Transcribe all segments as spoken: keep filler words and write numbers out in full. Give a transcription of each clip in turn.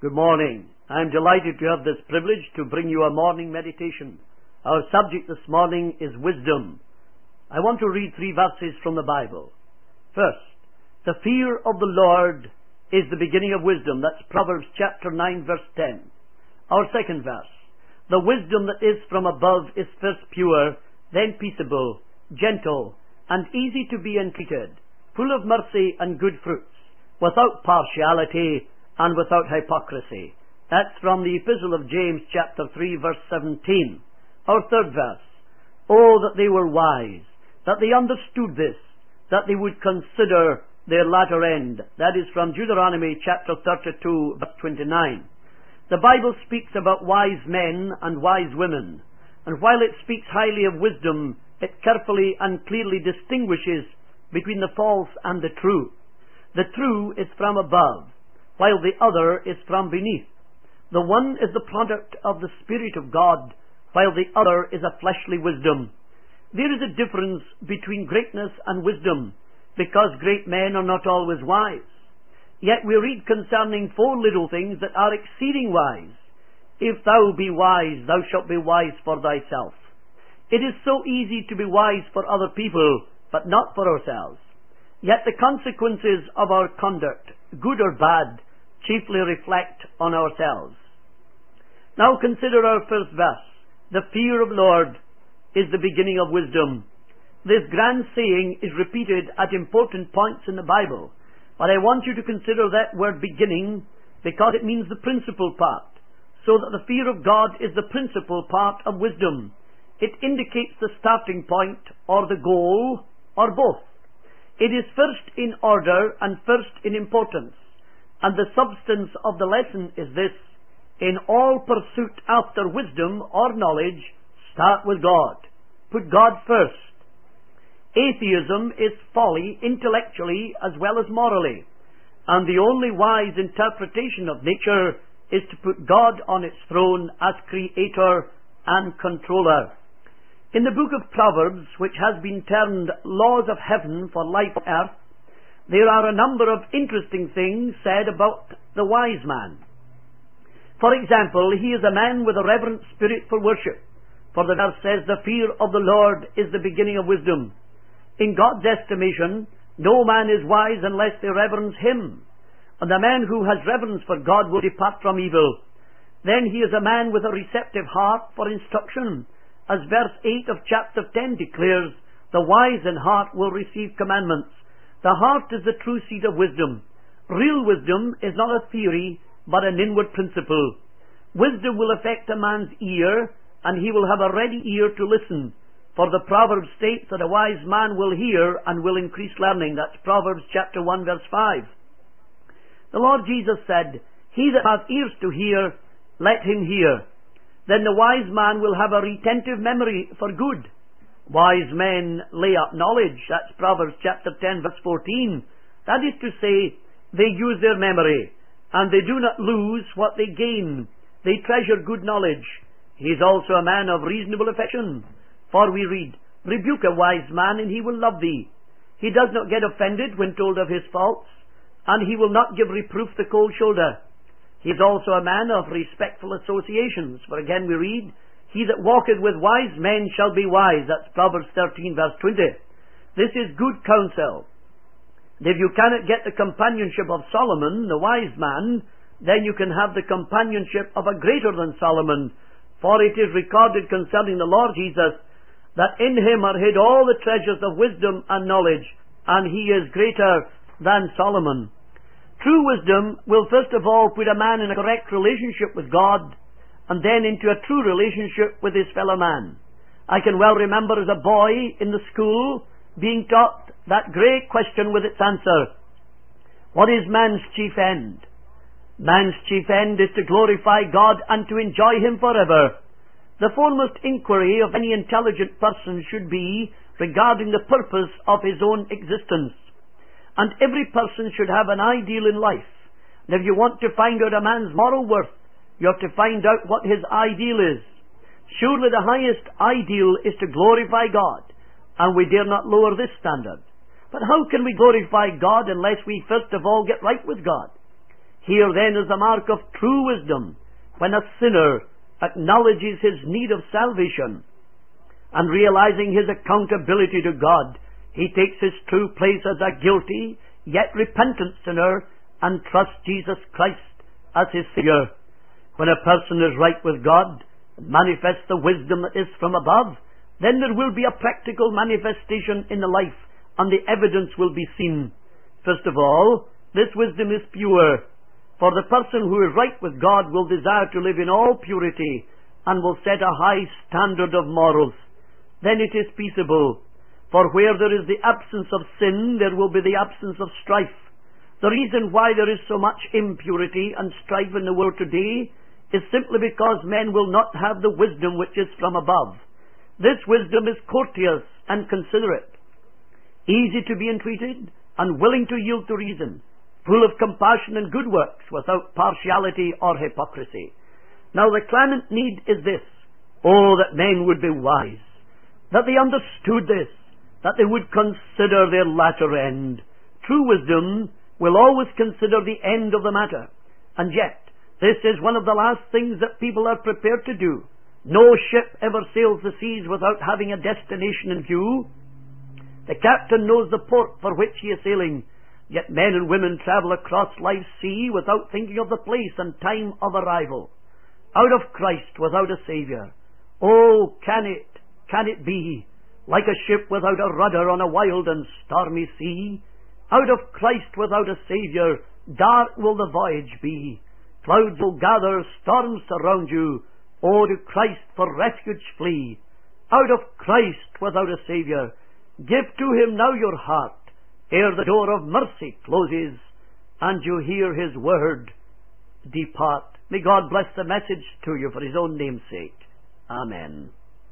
Good morning. I am delighted to have this privilege to bring you a morning meditation. Our subject this morning is wisdom. I want to read three verses from the Bible. First, the fear of the Lord is the beginning of wisdom. That's Proverbs chapter nine verse ten. Our second verse, the wisdom that is from above is first pure, then peaceable, gentle, and easy to be entreated, full of mercy and good fruits, without partiality and without hypocrisy. That's from the Epistle of James chapter three verse seventeen. Our third verse, oh that they were wise, that they understood this, that they would consider their latter end. That is from Deuteronomy chapter thirty-two verse twenty-nine. The Bible speaks about wise men and wise women, and while it speaks highly of wisdom, it carefully and clearly distinguishes between the false and the true. The true is from above, while the other is from beneath. The one is the product of the Spirit of God, while the other is a fleshly wisdom. There is a difference between greatness and wisdom, because great men are not always wise. Yet we read concerning four little things that are exceeding wise. If thou be wise, thou shalt be wise for thyself. It is so easy to be wise for other people, but not for ourselves. Yet the consequences of our conduct, good or bad, chiefly reflect on ourselves. Now consider our first verse. The fear of the Lord is the beginning of wisdom. This grand saying is repeated at important points in the Bible, but I want you to consider that word beginning because it means the principal part, so that the fear of God is the principal part of wisdom. It indicates the starting point or the goal or both. It is first in order and first in importance. And the substance of the lesson is this: in all pursuit after wisdom or knowledge, start with God. Put God first. Atheism is folly intellectually as well as morally, and the only wise interpretation of nature is to put God on its throne as creator and controller. In the book of Proverbs, which has been termed laws of heaven for life on earth, there are a number of interesting things said about the wise man. For example, he is a man with a reverent spirit for worship. For the verse says, the fear of the Lord is the beginning of wisdom. In God's estimation, no man is wise unless they reverence him. And the man who has reverence for God will depart from evil. Then he is a man with a receptive heart for instruction. As verse eight of chapter ten declares, the wise in heart will receive commandments. The heart is the true seat of wisdom. Real wisdom is not a theory, but an inward principle. Wisdom will affect a man's ear, and he will have a ready ear to listen. For the proverb states that a wise man will hear and will increase learning. That's Proverbs chapter one verse five. The Lord Jesus said, he that hath ears to hear, let him hear. Then the wise man will have a retentive memory for good. Wise men lay up knowledge. That's Proverbs chapter ten verse fourteen. That is to say, they use their memory, and they do not lose what they gain. They treasure good knowledge. He is also a man of reasonable affection. For we read, rebuke a wise man, and he will love thee. He does not get offended when told of his faults, and he will not give reproof the cold shoulder. He is also a man of respectful associations. For again we read, he that walketh with wise men shall be wise. That's Proverbs thirteen verse twenty. This is good counsel. If you cannot get the companionship of Solomon, the wise man, then you can have the companionship of a greater than Solomon. For it is recorded concerning the Lord Jesus, that in him are hid all the treasures of wisdom and knowledge, and he is greater than Solomon. True wisdom will first of all put a man in a correct relationship with God, and then into a true relationship with his fellow man. I can well remember as a boy in the school being taught that great question with its answer. What is man's chief end? Man's chief end is to glorify God and to enjoy him forever. The foremost inquiry of any intelligent person should be regarding the purpose of his own existence. And every person should have an ideal in life. And if you want to find out a man's moral worth, you have to find out what his ideal is. Surely the highest ideal is to glorify God, and we dare not lower this standard. But how can we glorify God unless we first of all get right with God? Here then is the mark of true wisdom, when a sinner acknowledges his need of salvation, and realizing his accountability to God, he takes his true place as a guilty, yet repentant sinner, and trusts Jesus Christ as his Savior. When a person is right with God, and manifests the wisdom that is from above, then there will be a practical manifestation in the life, and the evidence will be seen. First of all, this wisdom is pure, for the person who is right with God will desire to live in all purity, and will set a high standard of morals. Then it is peaceable, for where there is the absence of sin, there will be the absence of strife. The reason why there is so much impurity and strife in the world today is simply because men will not have the wisdom which is from above. This wisdom is courteous and considerate, easy to be entreated, and willing to yield to reason, full of compassion and good works, without partiality or hypocrisy. Now the clamant need is this: oh, that men would be wise, that they understood this, that they would consider their latter end. True wisdom will always consider the end of the matter, and yet this is one of the last things that people are prepared to do. No ship ever sails the seas without having a destination in view. The captain knows the port for which he is sailing, yet men and women travel across life's sea without thinking of the place and time of arrival. Out of Christ without a Saviour, oh, can it, can it be, like a ship without a rudder on a wild and stormy sea? Out of Christ without a Saviour, dark will the voyage be. Clouds will gather, storms surround you. Oh, to Christ for refuge flee. Out of Christ without a Saviour, give to him now your heart, ere the door of mercy closes, and you hear his word, depart. May God bless the message to you for his own name's sake. Amen.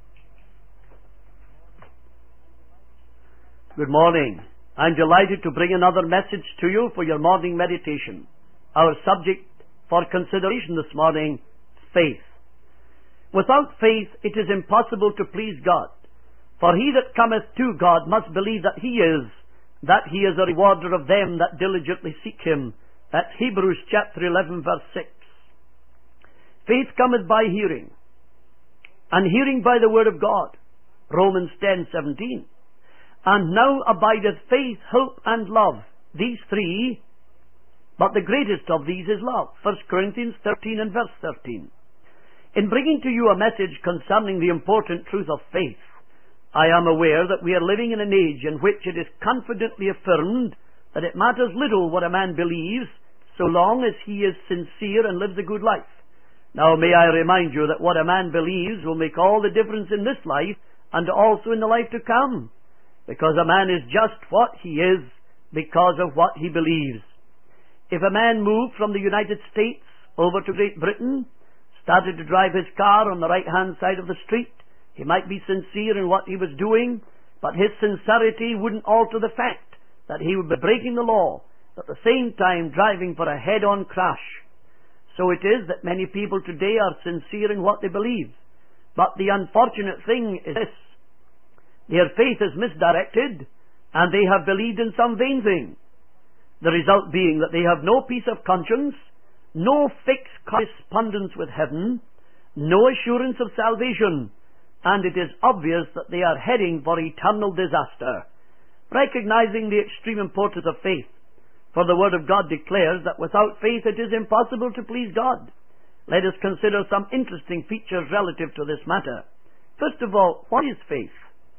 Good morning. I'm delighted to bring another message to you for your morning meditation. Our subject for consideration this morning, faith. Without faith it is impossible to please God. For he that cometh to God must believe that he is, that he is a rewarder of them that diligently seek him. That's Hebrews chapter eleven verse six. Faith cometh by hearing, and hearing by the word of God. Romans ten seventeen. And now abideth faith, hope, and love, these three, but the greatest of these is love. First Corinthians thirteen and verse thirteen. In bringing to you a message concerning the important truth of faith, I am aware that we are living in an age in which it is confidently affirmed that it matters little what a man believes, so long as he is sincere and lives a good life. Now may I remind you that what a man believes will make all the difference in this life and also in the life to come, because a man is just what he is because of what he believes. If a man moved from the United States over to Great Britain, started to drive his car on the right-hand side of the street, he might be sincere in what he was doing, but his sincerity wouldn't alter the fact that he would be breaking the law, at the same time driving for a head-on crash. So it is that many people today are sincere in what they believe. But the unfortunate thing is this: their faith is misdirected, and they have believed in some vain thing. The result being that they have no peace of conscience, no fixed correspondence with heaven, no assurance of salvation, and it is obvious that they are heading for eternal disaster. Recognizing the extreme importance of faith, for the Word of God declares that without faith it is impossible to please God, let us consider some interesting features relative to this matter. First of all, what is faith?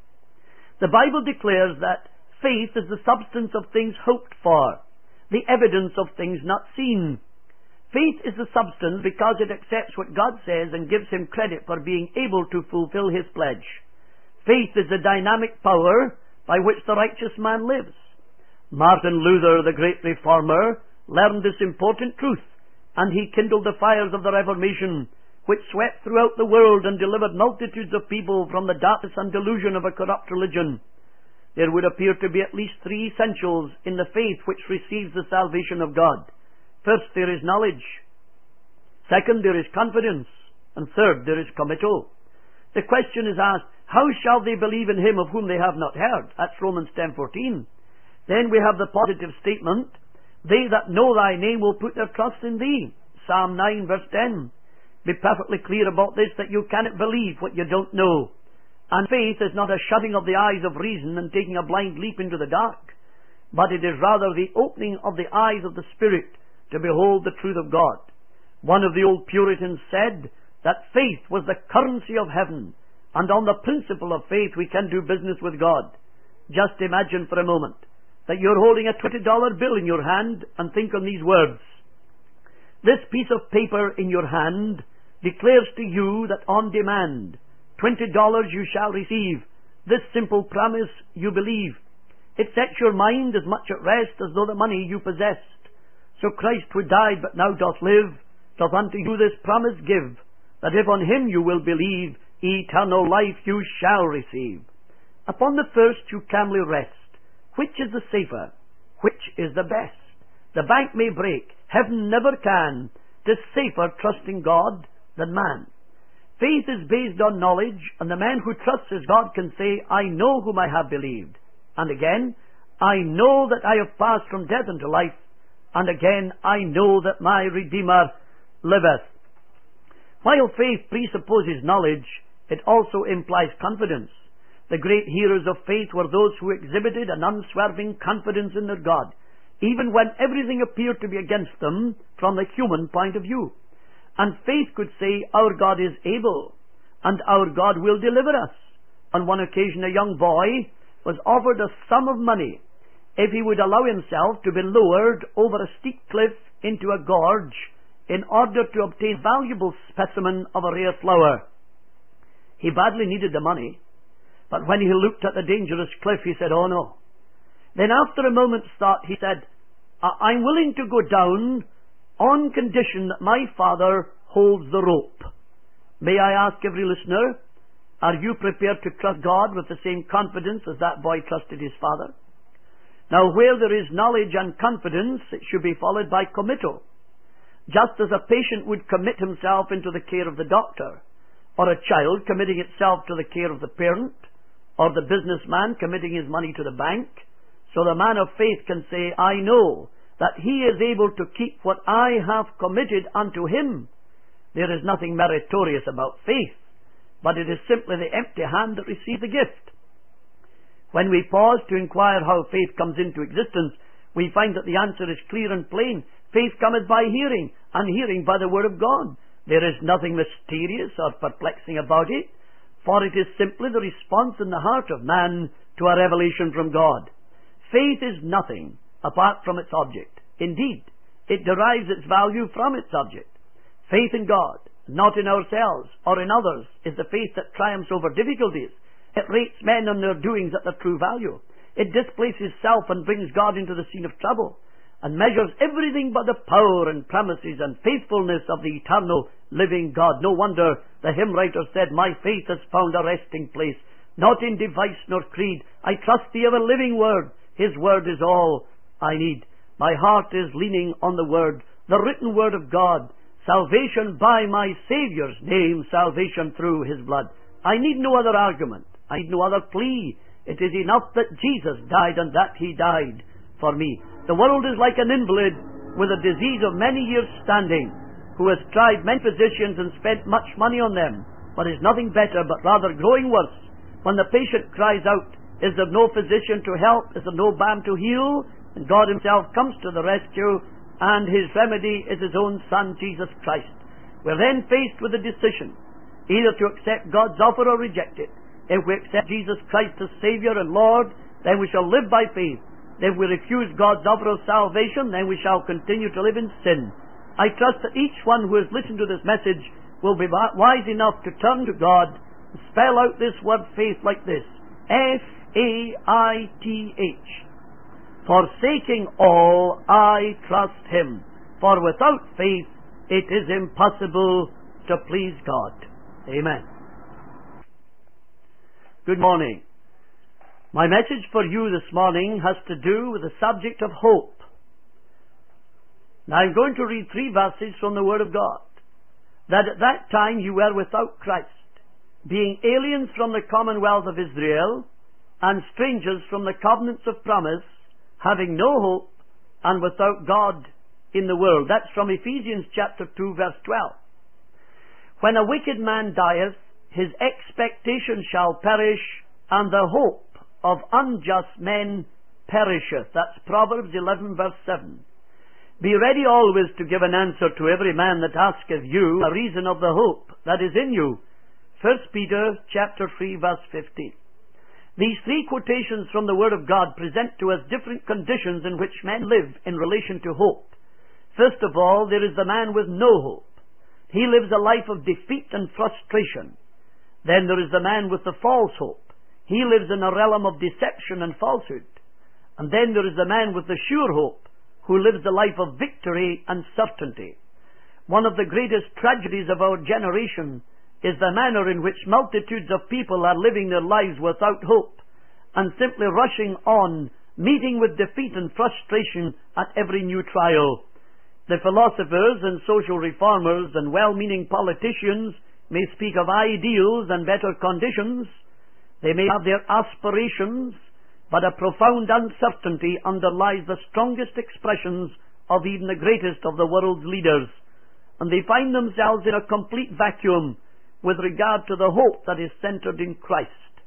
The Bible declares that faith is the substance of things hoped for, the evidence of things not seen. Faith is the substance because it accepts what God says and gives him credit for being able to fulfill his pledge. Faith is the dynamic power by which the righteous man lives. Martin Luther, the great reformer, learned this important truth, and he kindled the fires of the Reformation, which swept throughout the world and delivered multitudes of people from the darkness and delusion of a corrupt religion. There would appear to be at least three essentials in the faith which receives the salvation of God. First, there is knowledge. Second, there is confidence. And third, there is committal. The question is asked, how shall they believe in him of whom they have not heard? That's Romans ten fourteen. Then we have the positive statement, They that know thy name will put their trust in thee. Psalm nine verse ten. Be perfectly clear about this, that you cannot believe what you don't know. And faith is not a shutting of the eyes of reason and taking a blind leap into the dark, but it is rather the opening of the eyes of the Spirit to behold the truth of God. One of the old Puritans said that faith was the currency of heaven, and on the principle of faith we can do business with God. Just imagine for a moment that you're holding a twenty dollar bill in your hand, and think on these words. This piece of paper in your hand declares to you that on demand, twenty dollars you shall receive. This simple promise you believe. It sets your mind as much at rest as though the money you possessed. So Christ, who died but now doth live, doth unto you this promise give, that if on him you will believe, eternal life you shall receive. Upon the first you calmly rest. Which is the safer? Which is the best? The bank may break, heaven never can. 'Tis safer trusting God than man. Faith is based on knowledge, and the man who trusts his God can say, I know whom I have believed. And again, I know that I have passed from death unto life. And again, I know that my Redeemer liveth. While faith presupposes knowledge, it also implies confidence. The great heroes of faith were those who exhibited an unswerving confidence in their God, even when everything appeared to be against them from the human point of view. And faith could say, our God is able, and our God will deliver us. On one occasion, a young boy was offered a sum of money if he would allow himself to be lowered over a steep cliff into a gorge in order to obtain a valuable specimen of a rare flower. He badly needed the money, but when he looked at the dangerous cliff, he said, oh no. Then after a moment's thought, he said, I'm willing to go down on condition that my Father holds the rope. May I ask every listener, are you prepared to trust God with the same confidence as that boy trusted his father? Now, where there is knowledge and confidence, it should be followed by committal. Just as a patient would commit himself into the care of the doctor, or a child committing itself to the care of the parent, or the businessman committing his money to the bank, so the man of faith can say, I know that he is able to keep what I have committed unto him. There is nothing meritorious about faith, but it is simply the empty hand that receives the gift. When we pause to inquire how faith comes into existence, we find that the answer is clear and plain. Faith cometh by hearing, and hearing by the word of God. There is nothing mysterious or perplexing about it, for it is simply the response in the heart of man to a revelation from God. Faith is nothing apart from its object. Indeed, it derives its value from its object. Faith in God, not in ourselves or in others, is the faith that triumphs over difficulties. It rates men on their doings at their true value. It displaces self and brings God into the scene of trouble, and measures everything by the power and promises and faithfulness of the eternal living God. No wonder the hymn writer said, my faith has found a resting place, not in device nor creed. I trust the ever-living Word. His Word is all I need. My heart is leaning on the Word, the written Word of God. Salvation by my Saviour's name, salvation through His blood. I need no other argument. I need no other plea. It is enough that Jesus died and that He died for me. The world is like an invalid with a disease of many years standing, who has tried many physicians and spent much money on them, but is nothing better, but rather growing worse. When the patient cries out, is there no physician to help? Is there no balm to heal? And God Himself comes to the rescue, and His remedy is His own Son, Jesus Christ. We're then faced with a decision, either to accept God's offer or reject it. If we accept Jesus Christ as Savior and Lord, then we shall live by faith. If we refuse God's offer of salvation, then we shall continue to live in sin. I trust that each one who has listened to this message will be wise enough to turn to God and spell out this word faith like this: F A I T H. Forsaking all, I trust Him. For without faith, it is impossible to please God. Amen. Good morning. My message for you this morning has to do with the subject of hope. Now I'm going to read three verses from the Word of God. That at that time you were without Christ, being aliens from the commonwealth of Israel, and strangers from the covenants of promise, having no hope, and without God in the world. That's from Ephesians chapter two, verse twelve. When a wicked man dieth, his expectation shall perish, and the hope of unjust men perisheth. That's Proverbs eleven, verse seven. Be ready always to give an answer to every man that asketh you a reason of the hope that is in you. First Peter chapter three, verse fifteen. These three quotations from the Word of God present to us different conditions in which men live in relation to hope. First of all, there is the man with no hope. He lives a life of defeat and frustration. Then there is the man with the false hope. He lives in a realm of deception and falsehood. And then there is the man with the sure hope, who lives a life of victory and certainty. One of the greatest tragedies of our generation is the manner in which multitudes of people are living their lives without hope and simply rushing on, meeting with defeat and frustration at every new trial. The philosophers and social reformers and well-meaning politicians may speak of ideals and better conditions. They may have their aspirations, but a profound uncertainty underlies the strongest expressions of even the greatest of the world's leaders, and they find themselves in a complete vacuum with regard to the hope that is centered in Christ.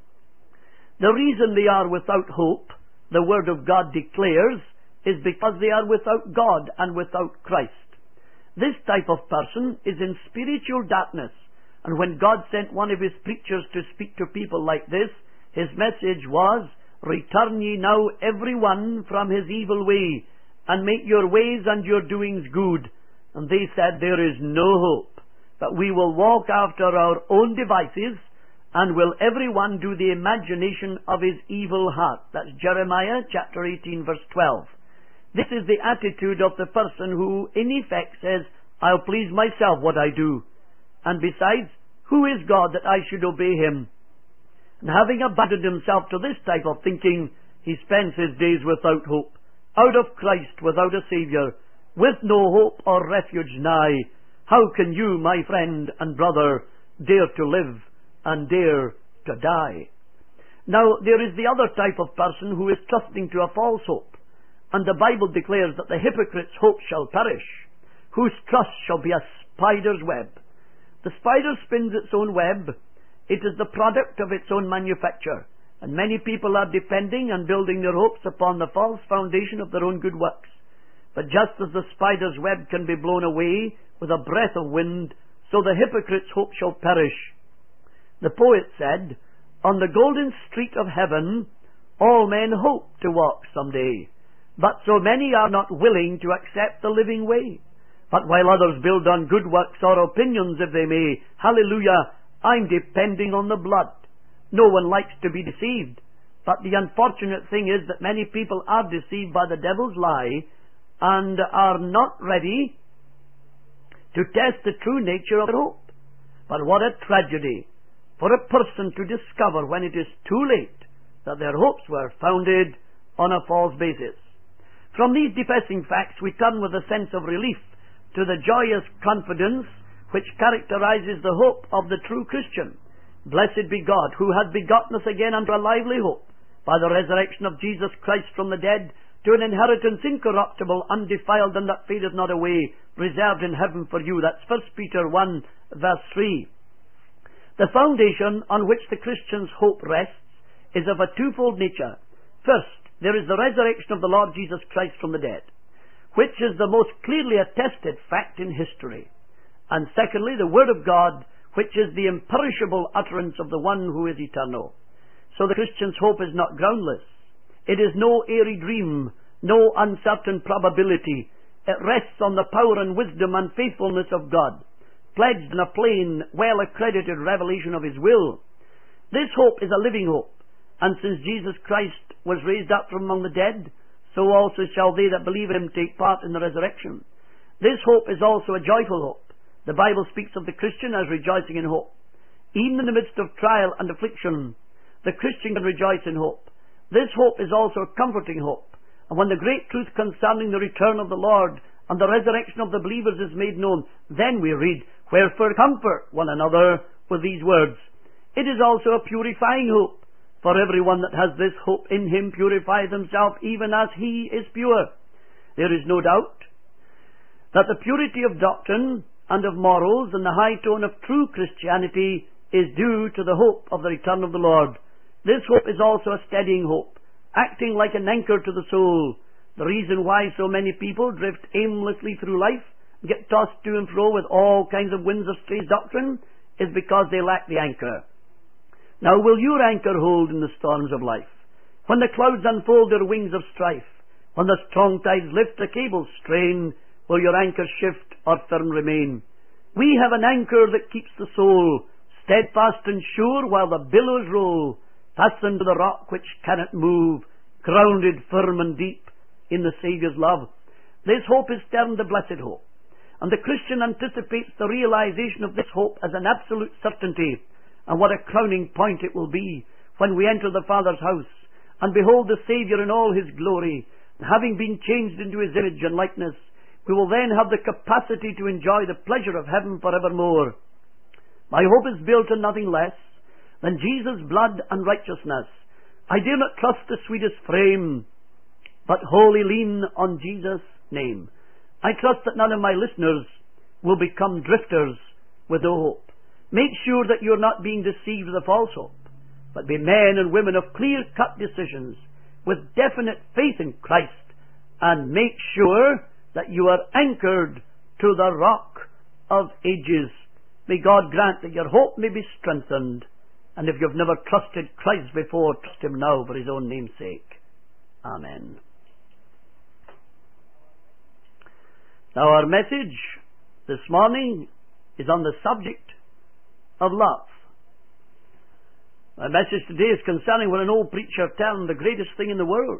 The reason they are without hope, the Word of God declares, is because they are without God and without Christ. This type of person is in spiritual darkness, and when God sent one of His preachers to speak to people like this, His message was, "Return ye now every one from his evil way, and make your ways and your doings good." And they said, "There is no hope, but we will walk after our own devices, and will every one do the imagination of his evil heart." That's Jeremiah chapter eighteen, verse twelve. This is the attitude of the person who, in effect, says, "I'll please myself what I do. And besides, who is God that I should obey Him?" And having abandoned himself to this type of thinking, he spends his days without hope, out of Christ, without a Saviour, with no hope or refuge nigh. How can you, my friend and brother, dare to live and dare to die? Now, there is the other type of person who is trusting to a false hope, and the Bible declares that the hypocrite's hope shall perish, whose trust shall be a spider's web. The spider spins its own web. It is the product of its own manufacture, and many people are depending and building their hopes upon the false foundation of their own good works. But just as the spider's web can be blown away with a breath of wind, so the hypocrite's hope shall perish. The poet said, "On the golden street of heaven all men hope to walk some day, but so many are not willing to accept the living way. But while others build on good works or opinions if they may, hallelujah, I'm depending on the blood." No one likes to be deceived, but the unfortunate thing is that many people are deceived by the devil's lie and are not ready to test the true nature of their hope. But what a tragedy for a person to discover when it is too late that their hopes were founded on a false basis. From these depressing facts we turn with a sense of relief to the joyous confidence which characterizes the hope of the true Christian. Blessed be God, who hath begotten us again unto a lively hope, by the resurrection of Jesus Christ from the dead, to an inheritance incorruptible, undefiled, and that fadeth not away, reserved in heaven for you. That's First Peter one, verse three. The foundation on which the Christian's hope rests is of a twofold nature. First, there is the resurrection of the Lord Jesus Christ from the dead, which is the most clearly attested fact in history. And secondly, the Word of God, which is the imperishable utterance of the one who is eternal. So the Christian's hope is not groundless. It is no airy dream, no uncertain probability. It rests on the power and wisdom and faithfulness of God, pledged in a plain, well-accredited revelation of His will. This hope is a living hope, and since Jesus Christ was raised up from among the dead, so also shall they that believe in Him take part in the resurrection. This hope is also a joyful hope. The Bible speaks of the Christian as rejoicing in hope. Even in the midst of trial and affliction, the Christian can rejoice in hope. This hope is also a comforting hope. And when the great truth concerning the return of the Lord and the resurrection of the believers is made known, then we read, "Wherefore comfort one another with these words." It is also a purifying hope. For everyone that has this hope in Him purifies himself even as He is pure. There is no doubt that the purity of doctrine and of morals and the high tone of true Christianity is due to the hope of the return of the Lord. This hope is also a steadying hope, acting like an anchor to the soul. The reason why so many people drift aimlessly through life, get tossed to and fro with all kinds of winds of strange doctrine, is because they lack the anchor. Now will your anchor hold in the storms of life? When the clouds unfold their wings of strife, when the strong tides lift the cables strain, will your anchor shift or firm remain? We have an anchor that keeps the soul steadfast and sure while the billows roll, fastened to the rock which cannot move, grounded firm and deep in the Saviour's love. This hope is termed the blessed hope, and the Christian anticipates the realization of this hope as an absolute certainty. And what a crowning point it will be when we enter the Father's house and behold the Saviour in all His glory. Having been changed into His image and likeness, we will then have the capacity to enjoy the pleasure of heaven forevermore. My hope is built on nothing less than Jesus' blood and righteousness. I dare not trust the sweetest frame, but wholly lean on Jesus' name. I trust that none of my listeners will become drifters with no hope. Make sure that you're not being deceived with a false hope, but be men and women of clear-cut decisions with definite faith in Christ, and make sure that you are anchored to the rock of ages. May God grant that your hope may be strengthened, and if you've never trusted Christ before, trust Him now for His own name's sake. Amen. Now our message this morning is on the subject of love. My message today is concerning what an old preacher termed the greatest thing in the world.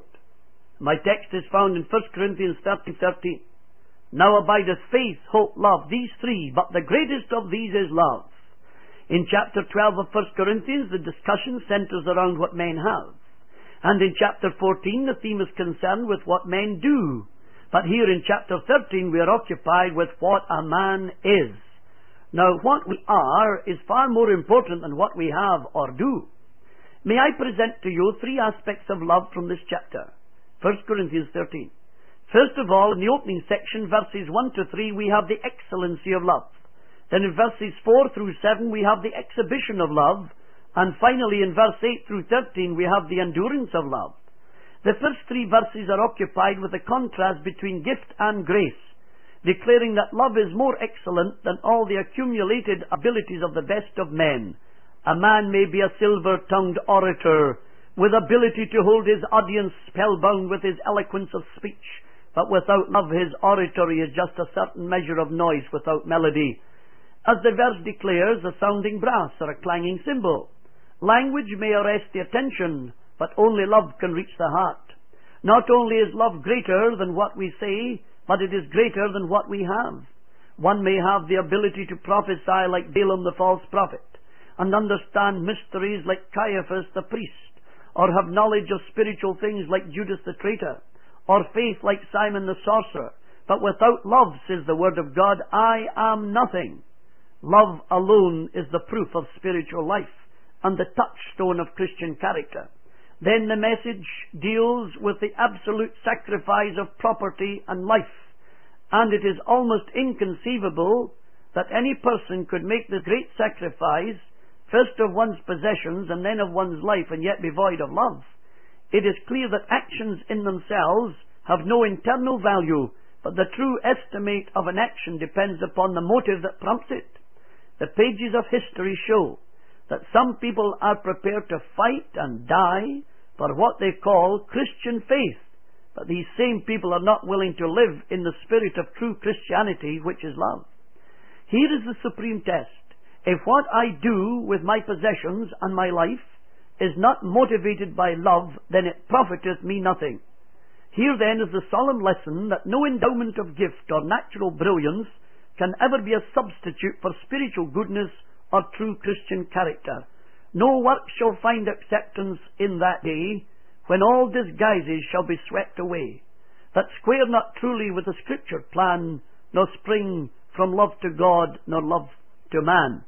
My text is found in First Corinthians thirteen thirteen. Now abideth faith, hope, love, these three, but the greatest of these is love. In chapter twelve of First Corinthians, the discussion centers around what men have. And in chapter fourteen, the theme is concerned with what men do. But here in chapter thirteen, we are occupied with what a man is. Now, what we are is far more important than what we have or do. May I present to you three aspects of love from this chapter. First Corinthians thirteen. First of all, in the opening section, verses one to three, we have the excellency of love. Then in verses four through seven, we have the exhibition of love. And finally, in verse eight through thirteen, we have the endurance of love. The first three verses are occupied with the contrast between gift and grace, declaring that love is more excellent than all the accumulated abilities of the best of men. A man may be a silver-tongued orator, with ability to hold his audience spellbound with his eloquence of speech, but without love his oratory is just a certain measure of noise without melody. As the verse declares, a sounding brass or a clanging cymbal. Language may arrest the attention, but only love can reach the heart. Not only is love greater than what we say, but it is greater than what we have. One may have the ability to prophesy like Balaam the false prophet, and understand mysteries like Caiaphas the priest, or have knowledge of spiritual things like Judas the traitor, or faith like Simon the sorcerer. But without love, says the Word of God, I am nothing. Love alone is the proof of spiritual life, and the touchstone of Christian character. Then the message deals with the absolute sacrifice of property and life. And it is almost inconceivable that any person could make the great sacrifice, first of one's possessions and then of one's life, and yet be void of love. It is clear that actions in themselves have no internal value, but the true estimate of an action depends upon the motive that prompts it. The pages of history show that some people are prepared to fight and die for what they call Christian faith, but these same people are not willing to live in the spirit of true Christianity, which is love. Here is the supreme test. If what I do with my possessions and my life is not motivated by love, then it profiteth me nothing. Here then is the solemn lesson that no endowment of gift or natural brilliance can ever be a substitute for spiritual goodness or true Christian character. No work shall find acceptance in that day, when all disguises shall be swept away, that square not truly with the Scripture plan, nor spring from love to God, nor love to man.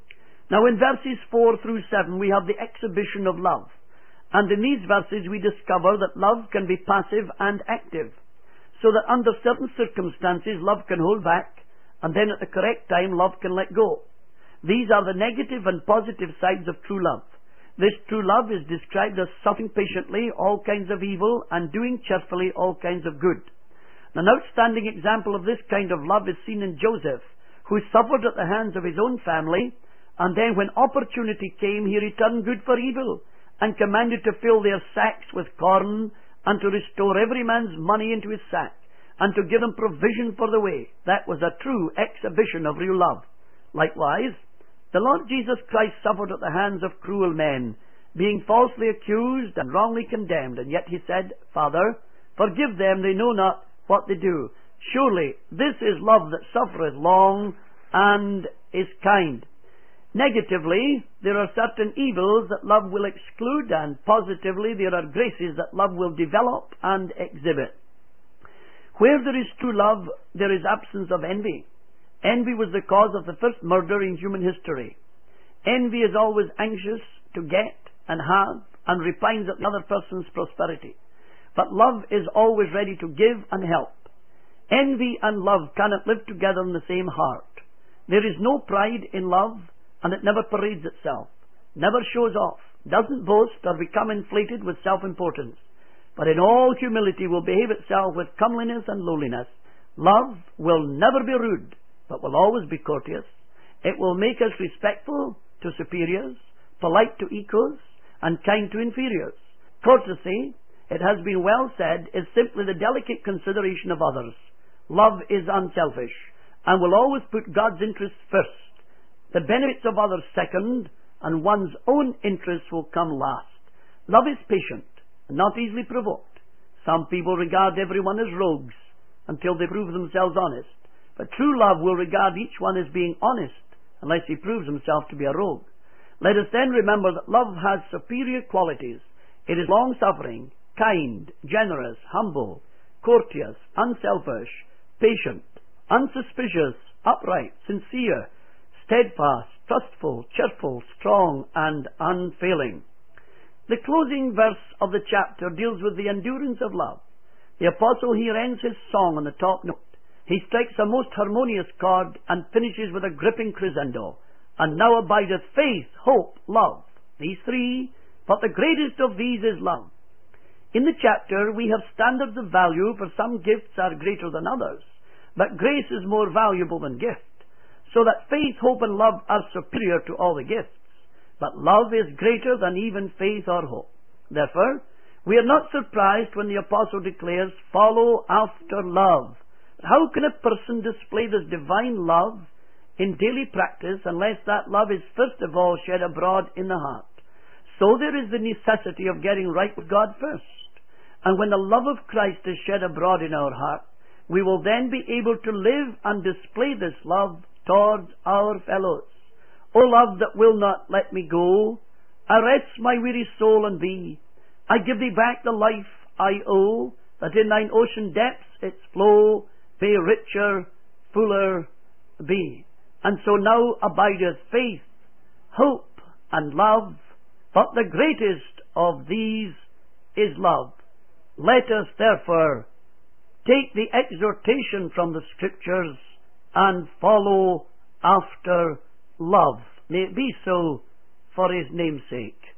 Now in verses four through seven we have the exhibition of love, and in these verses we discover that love can be passive and active. so that under certain circumstances love can hold back, and then at the correct time love can let go. These are the negative and positive sides of true love. This true love is described as suffering patiently all kinds of evil and doing cheerfully all kinds of good. An outstanding example of this kind of love is seen in Joseph, who suffered at the hands of his own family, and then when opportunity came, he returned good for evil, and commanded to fill their sacks with corn, and to restore every man's money into his sack, and to give them provision for the way. That was a true exhibition of real love. Likewise, the Lord Jesus Christ suffered at the hands of cruel men, being falsely accused and wrongly condemned, and yet he said, Father, forgive them, they know not what they do. Surely this is love that suffereth long and is kind. Negatively, there are certain evils that love will exclude, and positively there are graces that love will develop and exhibit. Where there is true love, there is absence of envy. Envy was the cause of the first murder in human history. Envy is always anxious to get and have, and repines at the other person's prosperity. But love is always ready to give and help. Envy and love cannot live together in the same heart. There is no pride in love, and it never parades itself, never shows off, doesn't boast or become inflated with self-importance, but in all humility will behave itself with comeliness and lowliness. Love will never be rude, but will always be courteous. It will make us respectful to superiors, polite to equals, and kind to inferiors. Courtesy, it has been well said, is simply the delicate consideration of others. Love is unselfish, and will always put God's interests first, the benefits of others second, and one's own interests will come last. Love is patient, and not easily provoked. Some people regard everyone as rogues until they prove themselves honest. But true love will regard each one as being honest unless he proves himself to be a rogue. Let us then remember that love has superior qualities. It is long-suffering, kind, generous, humble, courteous, unselfish, patient, unsuspicious, upright, sincere, steadfast, trustful, cheerful, strong, and unfailing. The closing verse of the chapter deals with the endurance of love. The apostle here ends his song on the top note. He strikes a most harmonious chord and finishes with a gripping crescendo. And now abideth faith, hope, love. These three, but the greatest of these is love. In the chapter we have standards of value, for some gifts are greater than others, but grace is more valuable than gift, so that faith, hope, and love are superior to all the gifts. But love is greater than even faith or hope. Therefore, we are not surprised when the apostle declares, follow after love. How can a person display this divine love in daily practice unless that love is first of all shed abroad in the heart? So there is the necessity of getting right with God first. And when the love of Christ is shed abroad in our heart, we will then be able to live and display this love towards our fellows. O love that will not let me go, arrest my weary soul in thee. I give thee back the life I owe, that in thine ocean depths its flow may richer, fuller be. And so now abideth faith, hope, and love, but the greatest of these is love. Let us therefore take the exhortation from the Scriptures and follow after love. May it be so for His name's sake.